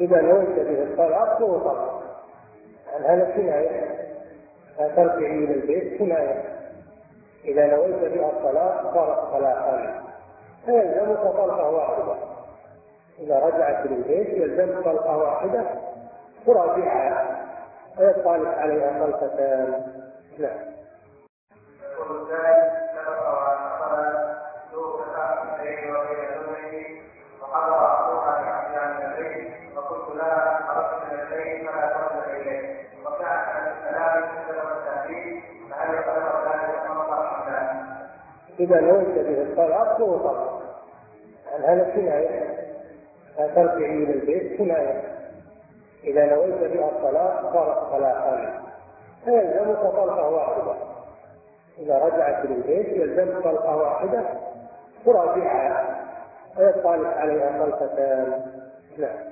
إذا نويت به الطلاق فهو طلاق، يعني هذا كناية، لا ترجعي إلى البيت كناية. إذا نويت بها الطلاق صارت طلاقا، فيلزمك طلقة واحدة. إذا رجعت للبيت يلزمك طلقة واحدة تراجعها ويبقى لك عليها طلقتان. نعم. وحضر أخوها لأحيان الليل فقلت لها خرجت من الليل فلا ترجع إليه، وكانت عن الكلام مثل والتهديد، فهل يقدر ذلك مطلق أم لا؟ إذا نويت به الطلاق فهو طلاق، يعني هذا كناية، لا ترجعي إلى البيت كناية. إذا نويت بها الطلاق صارت طلاقا، فيلزمك طلقة واحدة. إذا رجعت للبيت يلزمك طلقة واحدة تراجعها ويبقى لك عليها طلقتان. نعم.